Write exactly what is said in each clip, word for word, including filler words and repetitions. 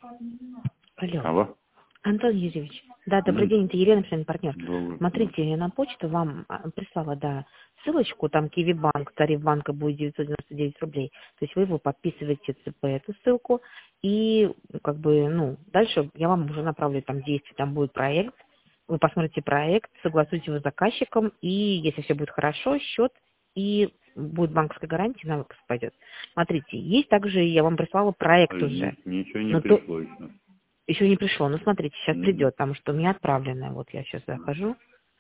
Алло. Алло. Антон Юрьевич. Да, добрый Ну, день, это Елена, член партнер. добрый. Смотрите, я на почту вам а, прислала, да, ссылочку, там Киви Банк, тариф банка будет девятьсот девяносто девять рублей. То есть вы его подписываете ЦП, эту ссылку, и как бы, ну, дальше я вам уже направлю там действие, там будет проект, вы посмотрите проект, согласуете его с заказчиком, и если все будет хорошо, счет, и будет банковская гарантия, на выпуск пойдет. Смотрите, есть также, я вам прислала проект уже. Ни- Ничего не Но то, пришло еще. еще не пришло. Ну, смотрите, сейчас Мгм. придет, потому что у меня отправленное. Вот я сейчас захожу.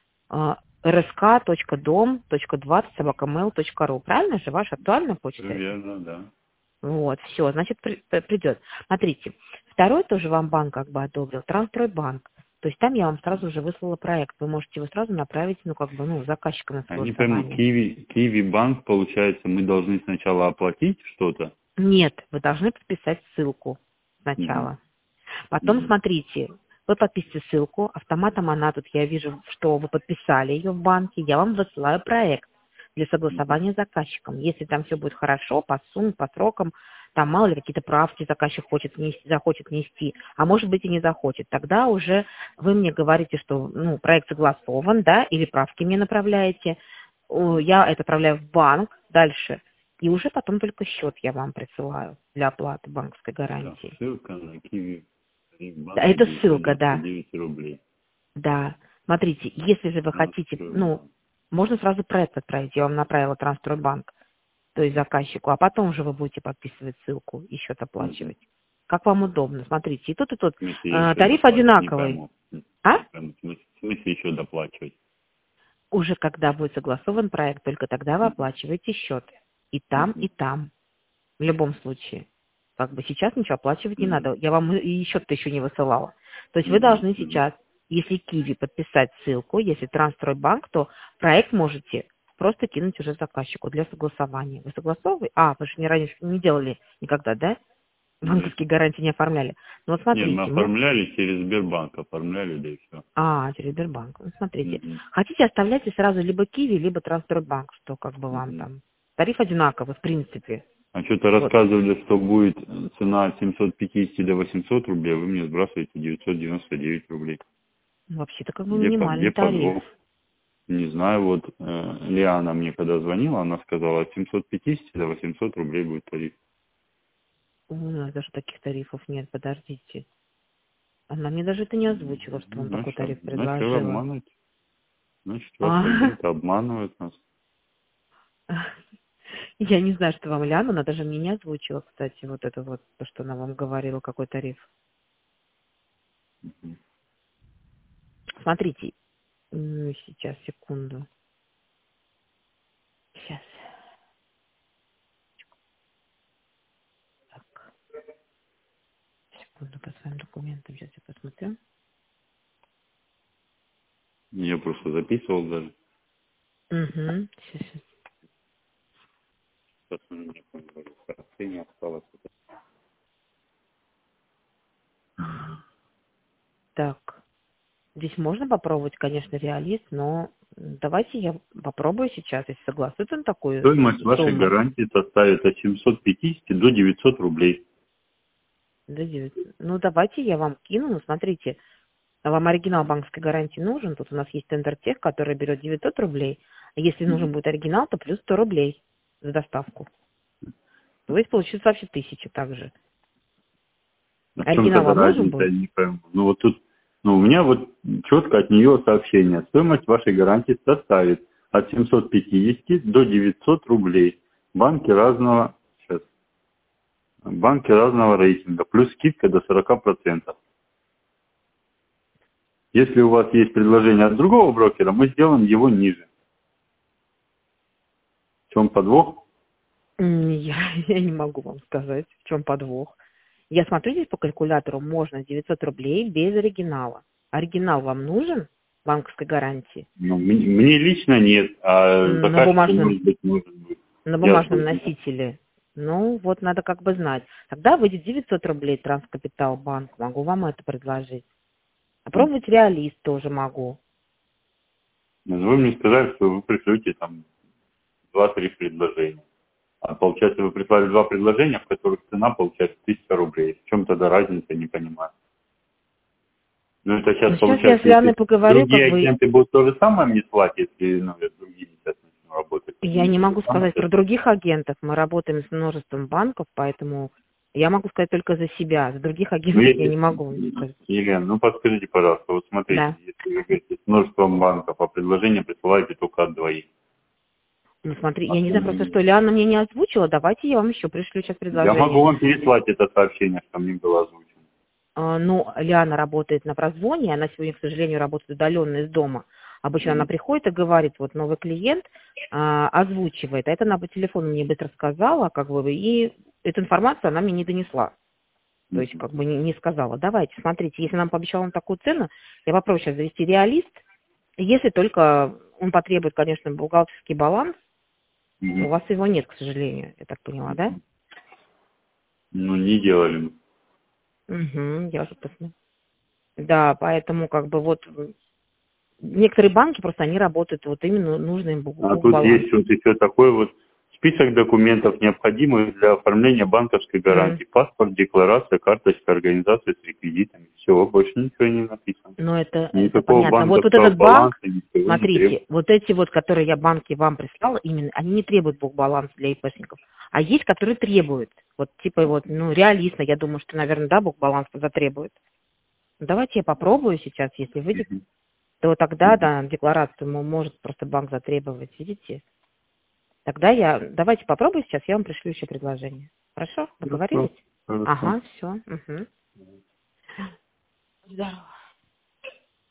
эр эс ка точка дом точка двадцать собака мейл точка ру. Правильно же? Ваша актуальная почта это? Верно, да. Вот, все, значит, при- при- придет. Смотрите, второй тоже вам банк как бы одобрил, Трансстройбанк. То есть там я вам сразу же выслала проект. Вы можете его сразу направить, ну, как бы, ну, заказчика на А не пойму, согласование. Киви, Киви банк, получается, мы должны сначала оплатить что-то? Нет, вы должны подписать ссылку Мгм. сначала. Потом Мгм. смотрите, вы подпишите ссылку, автоматом она тут, я вижу, что вы подписали ее в банке, я вам высылаю проект для Мгм. согласования с заказчиком. Если там все будет хорошо, по сумме, по срокам, там мало ли какие-то правки заказчик хочет внести, захочет внести, а может быть и не захочет, тогда уже вы мне говорите, что ну, проект согласован, да, или правки мне направляете, О, я это отправляю в банк дальше, и уже потом только счет я вам присылаю для оплаты банковской Так, гарантии. ссылка на Киви Да, банк это девятьсот ссылка, девяносто да. девять рублей. Да. Смотрите, если же вы хотите, ну, Трансстройбанк. можно сразу проект отправить. Я вам направила Трансстройбанк, то есть заказчику, а потом уже вы будете подписывать ссылку и счет Мгм. оплачивать. Как вам удобно. Смотрите, и тут, и тут. В смысле Э, еще тариф доплачивать? Не одинаковый. пойму. Не А? пойму. В смысле в смысле еще доплачивать? Уже когда будет согласован проект, только тогда вы Мгм. оплачиваете счет. И там, и Мгм. там. В любом случае. Как бы сейчас ничего оплачивать не Мгм. надо. Я вам и счет-то еще не высылала. То есть вы Мгм. должны Мгм. сейчас, если Киви подписать ссылку, если Трансстройбанк, то проект можете просто кинуть уже заказчику для согласования. Вы согласовываете? А, вы же не раньше не делали никогда, да? Нет. Банковские гарантии не оформляли. Ну вот Не, мы смотрите, мы... оформляли через Сбербанк, оформляли, да и все. А, через Сбербанк. Ну, смотрите. Мгм. Хотите, оставляйте сразу либо Киви, либо Трансстройбанк, что как бы вам Мгм. там. Тариф одинаковый, в принципе. А что-то Вот. рассказывали, что будет цена от семьсот пятьдесят до восьмисот рублей, а вы мне сбрасываете девятьсот девяносто девять рублей. Вообще-то как бы Где, по- где минимальный тариф. подвох? Не знаю, вот э, Лиана мне когда звонила, она сказала, от семьсот пятьдесят до восьмисот рублей будет тариф. У нас даже таких тарифов нет, подождите. Она мне даже это не озвучила, что Ну, вам такой Значит, тариф значит, вы предложила. обманываете. Значит, А, ваши агенты обманывают нас. я не знаю, что вам Ляна, она даже мне не озвучила, кстати, вот это вот, то, что она вам говорила, какой тариф. Смотрите, м, сейчас, секунду. Сейчас, так, секунду по своим документам, сейчас я посмотрю. Я просто записывал даже. Угу, сейчас, сейчас. Сейчас у меня сообщение осталось. Так, здесь можно попробовать, конечно, реалист, но давайте я попробую сейчас, если согласуется на такую Стоимость вашей сумму. гарантии составит от семисот пятидесяти до девятисот рублей. Да, девять. Ну, давайте я вам кину. Ну, смотрите, а вам оригинал банковской гарантии нужен? Тут у нас есть тендер тех, который берет девятьсот рублей. А если нужен будет оригинал, то плюс сто рублей за доставку. То есть получится вообще тысяча также. А в чем Оригинал тогда вам нужен разница, я будет? не пойму. Ну вот тут, ну у меня вот четко от нее сообщение. Стоимость вашей гарантии составит от семисот пятидесяти до девятисот рублей. Банки разного, сейчас, банки разного рейтинга, плюс скидка до сорока процентов. Если у вас есть предложение от другого брокера, мы сделаем его ниже. В чем подвох? М, Я, я не могу вам сказать, в чем подвох. Я смотрю здесь по калькулятору, можно девятьсот рублей без оригинала. Оригинал вам нужен банковской гарантии? Ну, м- мне лично нет, а М, На заказчику бумажном может быть нужен будет. На Я бумажном откуда знаю. носителе. Ну, вот надо как бы знать. Тогда выйдет девятьсот рублей Транскапитал банк. Могу вам это предложить. Попробовать реалист тоже могу. Ну, вы мне сказали, что вы пришлете там два-три предложения. А получается, вы прислали два предложения, в которых цена получается тысяча рублей. В чем тогда разница, не понимаю. Ну, это сейчас Ну, сейчас получается, я с Лианой если поговорю, другие как бы, агенты будут то же самое мне слать, если, ну, я другие сейчас начну работать. я Мне не то же могу самое сказать сейчас. про других агентов. Мы работаем с множеством банков, поэтому я могу сказать только за себя. За других Ну, агентов я если, не могу вам сказать. Елена, ну, подскажите, пожалуйста, вот смотрите, Да. если вы говорите с множеством банков, а предложение присылаете только от двоих. Ну, смотри, А я не знаю просто, там, что Лиана мне не озвучила. Давайте я вам еще пришлю сейчас я могу предложение. вам переслать это сообщение, что мне было озвучено. А, Ну, Лиана работает на прозвоне, она сегодня, к сожалению, работает удаленно из дома. Обычно она Мгм. приходит и говорит, вот новый клиент а, озвучивает. А это она по телефону мне быстро сказала, как бы, и эту информацию она мне не донесла. То есть, Мгм. как бы, не, не сказала. Давайте, смотрите, если нам пообещал он такую цену, я попробую сейчас завести реалист. Если только он потребует, конечно, бухгалтерский баланс, у Мгм. вас его нет, к сожалению, я так поняла, да? Ну, не делали мы. Угу, я уже посмотрю. Да, поэтому, как бы, вот, некоторые банки просто они работают вот именно нужный им бух- А тут бухбаланс. есть вот еще такой вот список документов, необходимых для оформления банковской М. гарантии. Паспорт, декларация, карточка, организация с реквизитами. Все, больше ничего не написано. Но это, это Никакого понятно. Вот, вот банковского этот банк, баланса, ничего не требуется. смотрите, вот эти вот, которые я банки вам прислала, именно, они не требуют бухбаланс для ИПшников. А есть, которые требуют. Вот типа вот, ну, реалистно, я думаю, что, наверное, да, бухбаланс затребует. Ну, давайте я попробую сейчас, если выйдет, Мгм. то тогда, Мгм. да, декларацию мо- может просто банк затребовать, видите? Тогда я, давайте попробую сейчас, я вам пришлю еще предложение. Хорошо? Хорошо, Договорились? хорошо. Ага, все. Угу. Здорово.